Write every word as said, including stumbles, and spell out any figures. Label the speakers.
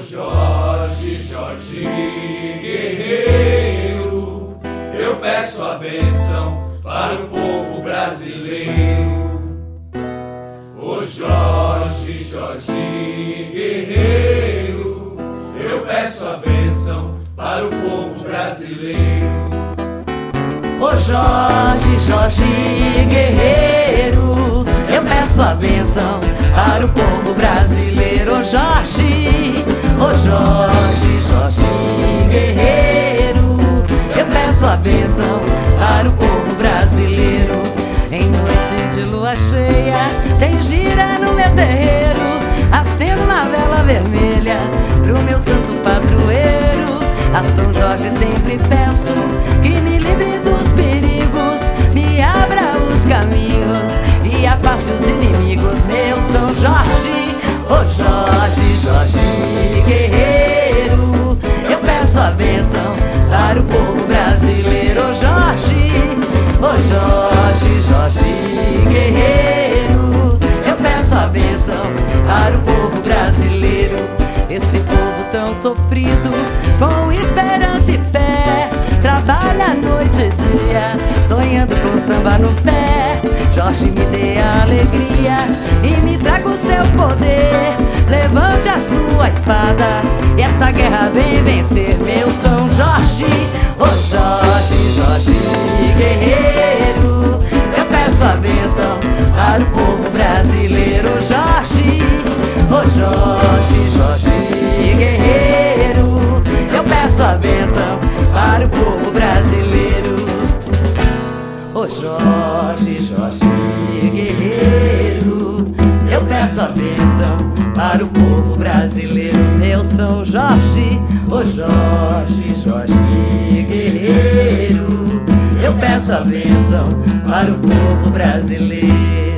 Speaker 1: Jorge, Jorge guerreiro, eu peço a bênção para o povo brasileiro. Ô Jorge, Jorge guerreiro, eu peço a bênção para o povo brasileiro.
Speaker 2: Ô Jorge, Jorge guerreiro, eu peço a bênção para o povo brasileiro. Ô Jorge, ô Jorge, Jorge guerreiro, eu peço a bênção para o povo brasileiro. Em noite de lua cheia tem gira no meu terreiro, acendo uma vela vermelha pro meu santo padroeiro. A São Jorge sempre peço que me livre dos perigos, me abra os caminhos e afaste os inimigos. Meu São Jorge, ô Jorge, Jorge guerreiro, eu peço a bênção para o povo brasileiro. Ô Jorge, ô Jorge, Jorge guerreiro, eu peço a bênção para o povo brasileiro. Esse povo tão sofrido, com esperança e fé, trabalha noite e dia, sonhando com samba no pé. Jorge, me dê a alegria e me traga o seu poder. Levante a sua espada e essa guerra vem vencer. Meu São Jorge, ô Jorge, Jorge guerreiro, eu peço a bênção para o povo brasileiro. Jorge, ô Jorge, Jorge guerreiro, eu peço a bênção para o povo brasileiro. Ô Jorge, Jorge guerreiro, eu peço a bênção para o povo brasileiro. Meu São Jorge, ô Jorge, Jorge guerreiro, eu peço a bênção para o povo brasileiro.